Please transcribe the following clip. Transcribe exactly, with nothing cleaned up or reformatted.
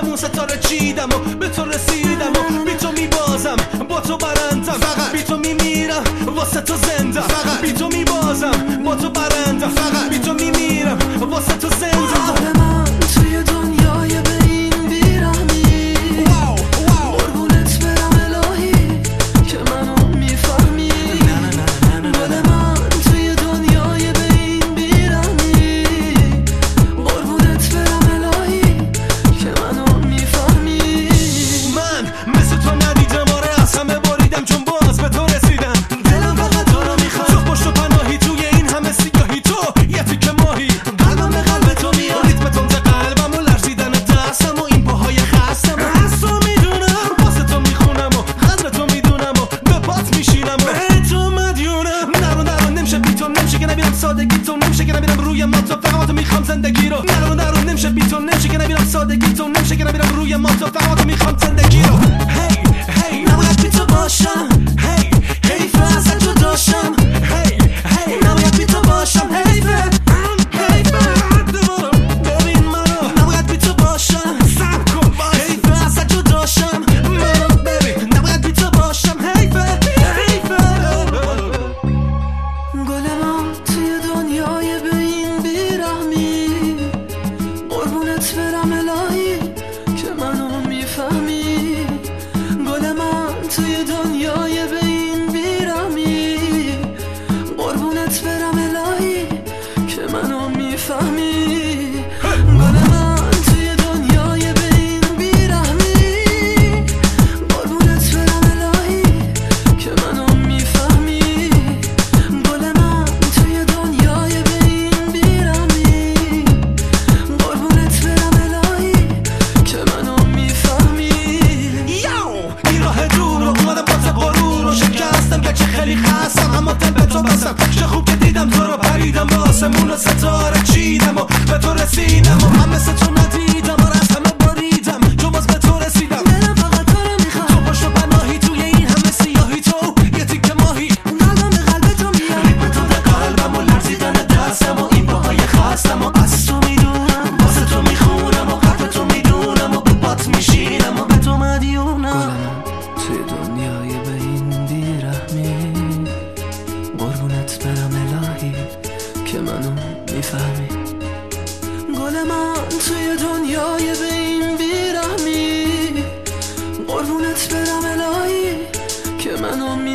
آسمون ستاره چیدم و به تو رسیدم و بی تو میبازم با تو برندم، بی تو میمیرم واسه تو زنده، بی تو میبازم با تو برندم، بی تو میمیرم واسه تو زنده. گل من توی دنیای به این بیرحمی، قربونت برم الهی که منو میفهمی. گل من توی دنیای به این بیرحمی، قربونت برم الهی که منو میفهمی. من مثل تو ندیدم، آره از همه بریدم چون باز به تو رسیدم. دلم فقط تو رو میخواد، تو پشت و پناهی توی این همه سیاهی، تو یه تیکه ماهی. قلبم به قلب تو میاد، ریتم تند قلبم و لرزیدن دستم و این پاهای خستم. از تو میدونم واسه تو میخونم و قدر تو میدونم و به پات میشینم و به تو مدیونم. نرو نرو نمیشه بی تو، نمیشه که نبیرم سادگی تو، نمیشه که نبیرم روی ما تو، فقط میخوام زندگی رو. نرو نرو نمیشه بی تو، نمیشه که نبیرم سادگی تو، نمیشه که نبیرم روی ما تو، فقط میخوام زندگی رو. هی هی نباید بی تو باشم، هی حیفه ازت جداشم، هی هی نباید بی تو باشم، حیفه حیفه. ببین منو نباید بی تو باشم، صبر کن حیفه ازت جداشم، منو ببین نباید بی تو باشم، حیفه حیفه. گل من توی دنیای به این بیرحمی، قربونت برم الهی که منو میفهمی. گل من توی دنیای به این بیرحمی، قربونت برم الهی که منو میفهمی. گل من توی دنیای به این بیرحمی، قربونت برم الهی که منو میفهمی. گل من توی دنیای به این بیرحمی، قربونت برم الهی که منو میفهمی. یاو این راه دور رو اومدم باز غرور رو شکستم که چه خیلی خستم، اما دل به تو بستم. چه خوب که دیدم تو رو، پریدم با آسمون و ستاره چیدم و به تو رسیدم و من مثل تو ندیدم، آره از همه بریدم چون باز به تو رسیدم. دلم فقط تو رو میخواد، تو پشت و پناهی توی این همه سیاهی، تو یه تیکه ماهی. قلبم به قلب تو میاد، ریتم تند قلبم و لرزیدن دستم و این پاهای خستم و از تو میدونم واسه تو میخونم و قلب تو میدونم و به بات میشینم و به تو مدیونم. توی دنیای به این بیرحمی، قربونت برم الهی که منو میفهمی. گل من توی دنیای به این بیرحمی، قربونت برم الهی که منو میفهمی.